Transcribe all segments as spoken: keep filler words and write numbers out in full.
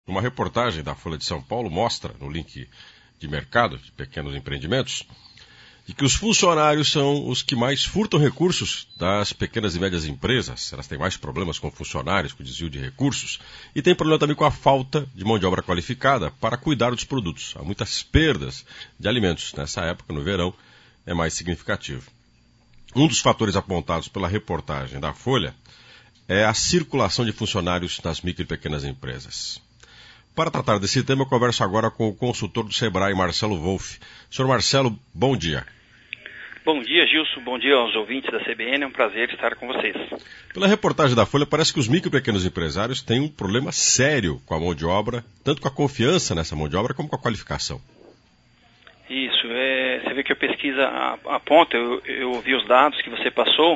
Uma reportagem da Folha de São Paulo mostra, no link de mercado de pequenos empreendimentos, de que os funcionários são os que mais furtam recursos das pequenas e médias empresas. Elas têm mais problemas com funcionários, com desvio de recursos, e tem problema também com a falta de mão de obra qualificada para cuidar dos produtos. Há muitas perdas de alimentos. Nessa época, no verão, é mais significativo. Um dos fatores apontados pela reportagem da Folha é a circulação de funcionários nas micro e pequenas empresas. Para tratar desse tema, eu converso agora com o consultor do Sebrae, Marcelo Wolff. Senhor Marcelo, bom dia. Bom dia, Gilson. Bom dia aos ouvintes da C B N. É um prazer estar com vocês. Pela reportagem da Folha, parece que os micro e pequenos empresários têm um problema sério com a mão de obra, tanto com a confiança nessa mão de obra como com a qualificação. Isso, é, você vê que a pesquisa aponta, eu, eu ouvi os dados que você passou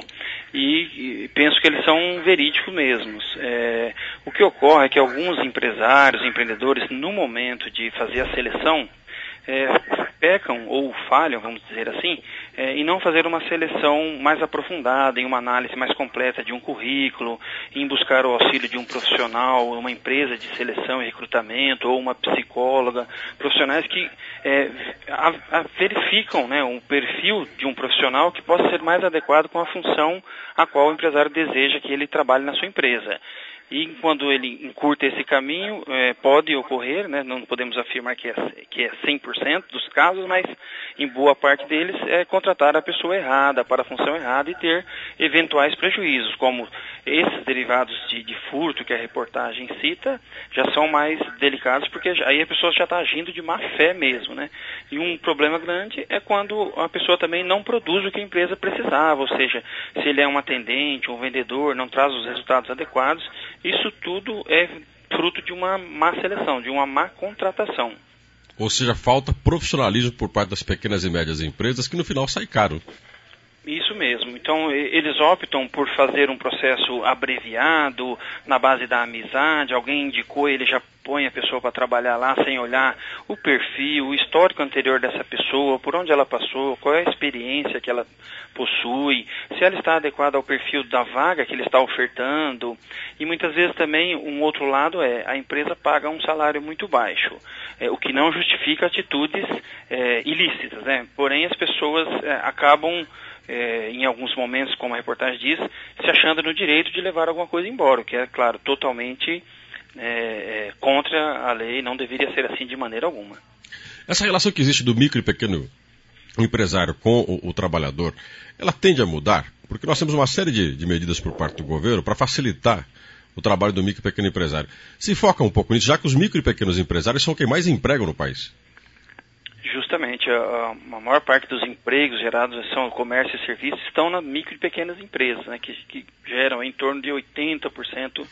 e, e penso que eles são verídicos mesmos. É, o que ocorre é que alguns empresários, empreendedores, no momento de fazer a seleção, é, pecam ou falham, vamos dizer assim, é, em não fazer uma seleção mais aprofundada, em uma análise mais completa de um currículo, em buscar o auxílio de um profissional, uma empresa de seleção e recrutamento, ou uma psicóloga, profissionais que é, a, a verificam, né, um perfil de um profissional que possa ser mais adequado com a função a qual o empresário deseja que ele trabalhe na sua empresa. E quando ele encurta esse caminho, é, pode ocorrer, né, não podemos afirmar que é, que é cem por cento dos casos, mas em boa parte deles é contratar a pessoa errada, para a função errada e ter eventuais prejuízos, como esses derivados de, de furto que a reportagem cita, já são mais delicados, porque aí a pessoa já está agindo de má fé mesmo, né? E um problema grande é quando a pessoa também não produz o que a empresa precisava, ou seja, se ele é um atendente, um vendedor, não traz os resultados adequados. Isso tudo é fruto de uma má seleção, de uma má contratação. Ou seja, falta profissionalismo por parte das pequenas e médias empresas, que no final sai caro. Isso mesmo. Então, eles optam por fazer um processo abreviado, na base da amizade, alguém indicou, ele já põe a pessoa para trabalhar lá sem olhar o perfil, o histórico anterior dessa pessoa, por onde ela passou, qual é a experiência que ela possui, se ela está adequada ao perfil da vaga que ele está ofertando. E muitas vezes também um outro lado é, a empresa paga um salário muito baixo, é, o que não justifica atitudes é, ilícitas, né? Porém, as pessoas é, acabam É, em alguns momentos, como a reportagem diz, se achando no direito de levar alguma coisa embora, o que é, claro, totalmente é, é, contra a lei, não deveria ser assim de maneira alguma. Essa relação que existe do micro e pequeno empresário com o, o trabalhador, ela tende a mudar? Porque nós temos uma série de, de medidas por parte do governo para facilitar o trabalho do micro e pequeno empresário. Se foca um pouco nisso, já que os micro e pequenos empresários são quem mais empregam no país. Justamente, a, a maior parte dos empregos gerados são comércio e serviços estão nas micro e pequenas empresas, né, que, que geram em torno de oitenta por cento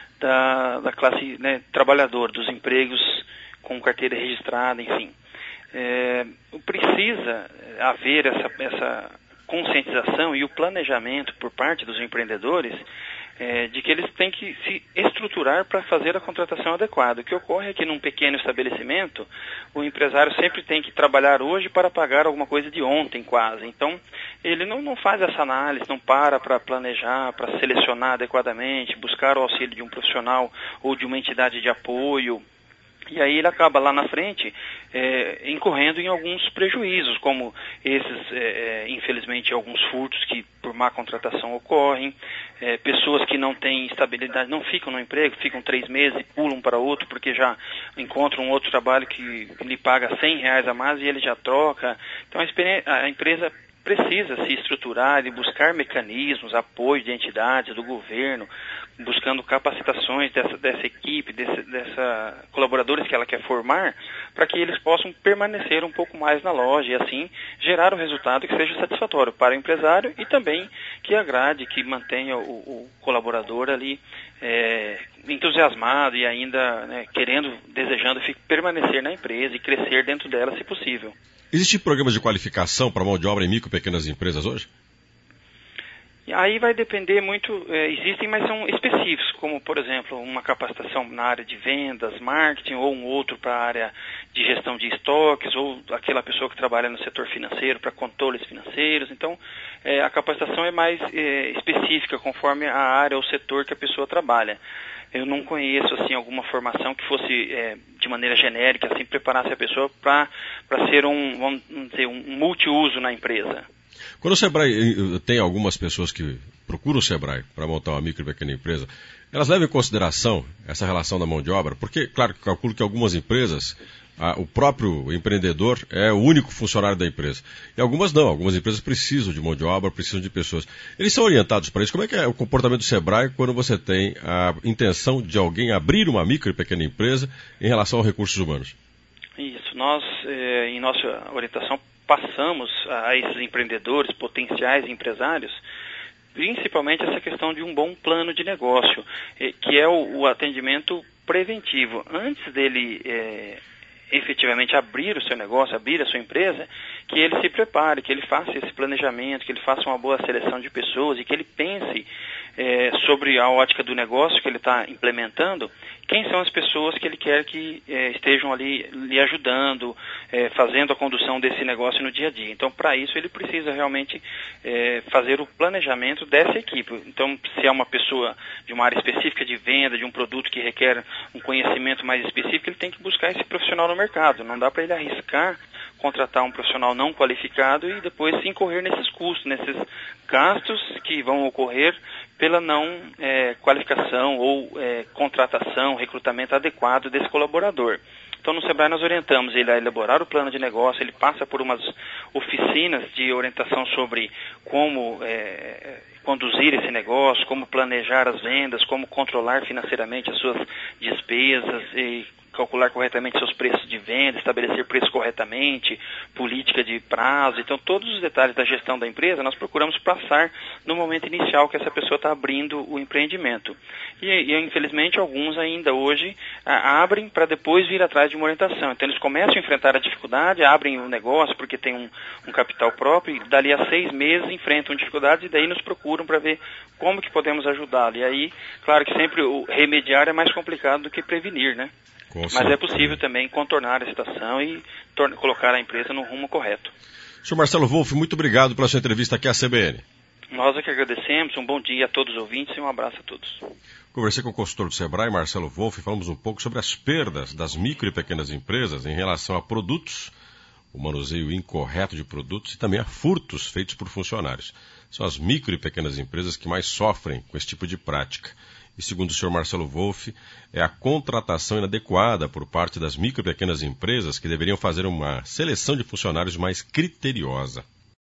da, da classe, né, trabalhadora, dos empregos com carteira registrada, enfim. É, precisa haver essa, essa conscientização e o planejamento por parte dos empreendedores É, de que eles têm que se estruturar para fazer a contratação adequada. O que ocorre é que num pequeno estabelecimento, o empresário sempre tem que trabalhar hoje para pagar alguma coisa de ontem quase. Então, ele não, não faz essa análise, não para para planejar, para selecionar adequadamente, buscar o auxílio de um profissional ou de uma entidade de apoio. E aí ele acaba lá na frente é, incorrendo em alguns prejuízos, como esses, é, infelizmente, alguns furtos que por má contratação ocorrem, é, pessoas que não têm estabilidade, não ficam no emprego, ficam três meses e pulam para outro porque já encontram um outro trabalho que lhe paga cem reais a mais e ele já troca. Então a, a empresa precisa se estruturar e buscar mecanismos, apoio de entidades, do governo, buscando capacitações dessa, dessa equipe, desse, dessa colaboradores que ela quer formar, para que eles possam permanecer um pouco mais na loja e assim gerar um resultado que seja satisfatório para o empresário e também que agrade, que mantenha o, o colaborador ali é, entusiasmado e ainda, né, querendo, desejando permanecer na empresa e crescer dentro dela se possível. Existem programas de qualificação para mão de obra em micro e pequenas empresas hoje? E aí vai depender muito, é, existem, mas são específicos, como, por exemplo, uma capacitação na área de vendas, marketing, ou um outro para a área de gestão de estoques, ou aquela pessoa que trabalha no setor financeiro para controles financeiros. Então, é, a capacitação é mais é, específica, conforme a área ou setor que a pessoa trabalha. eu não conheço assim alguma formação que fosse é, de maneira genérica, assim, preparasse a pessoa para ser um, vamos dizer, um multiuso na empresa. Quando o Sebrae tem algumas pessoas que procuram o Sebrae para montar uma micro e pequena empresa, elas levam em consideração essa relação da mão de obra? Porque, claro, que calculo que algumas empresas, a, o próprio empreendedor é o único funcionário da empresa. E algumas não, algumas empresas precisam de mão de obra, precisam de pessoas. Eles são orientados para isso. Como é que é o comportamento do Sebrae quando você tem a intenção de alguém abrir uma micro e pequena empresa em relação a recursos humanos? Isso, nós, eh, em nossa orientação, passamos a esses empreendedores, potenciais empresários, principalmente essa questão de um bom plano de negócio, que é o, o atendimento preventivo. Antes dele é, efetivamente abrir o seu negócio, abrir a sua empresa, que ele se prepare, que ele faça esse planejamento, que ele faça uma boa seleção de pessoas e que ele pense é, sobre a ótica do negócio que ele está implementando, quem são as pessoas que ele quer que é, estejam ali lhe ajudando, é, fazendo a condução desse negócio no dia a dia. Então, para isso, ele precisa realmente é, fazer o planejamento dessa equipe. Então, se é uma pessoa de uma área específica de venda, de um produto que requer um conhecimento mais específico, ele tem que buscar esse profissional no mercado. Não dá para ele arriscar contratar um profissional não qualificado e depois incorrer nesses custos, nesses gastos que vão ocorrer pela não é, qualificação ou é, contratação, recrutamento adequado desse colaborador. Então, no Sebrae nós orientamos ele a elaborar o plano de negócio, ele passa por umas oficinas de orientação sobre como é, conduzir esse negócio, como planejar as vendas, como controlar financeiramente as suas despesas e calcular corretamente seus preços de venda, estabelecer preços corretamente, política de prazo. Então, todos os detalhes da gestão da empresa nós procuramos passar no momento inicial que essa pessoa está abrindo o empreendimento. E, e, infelizmente, alguns ainda hoje a, abrem para depois vir atrás de uma orientação. Então, eles começam a enfrentar a dificuldade, abrem o negócio porque tem um, um capital próprio e dali a seis meses enfrentam dificuldades e daí nos procuram para ver como que podemos ajudá-lo. E aí, claro que sempre o remediar é mais complicado do que prevenir, né? Mas é possível também contornar a situação e torna, colocar a empresa no rumo correto. senhor Marcelo Wolff, muito obrigado pela sua entrevista aqui à C B N. Nós é que agradecemos, um bom dia a todos os ouvintes e um abraço a todos. Conversei com o consultor do Sebrae, Marcelo Wolff, e falamos um pouco sobre as perdas das micro e pequenas empresas em relação a produtos, o manuseio incorreto de produtos e também a furtos feitos por funcionários. São as micro e pequenas empresas que mais sofrem com esse tipo de prática. E segundo o senhor Marcelo Wolff, é a contratação inadequada por parte das micro e pequenas empresas que deveriam fazer uma seleção de funcionários mais criteriosa.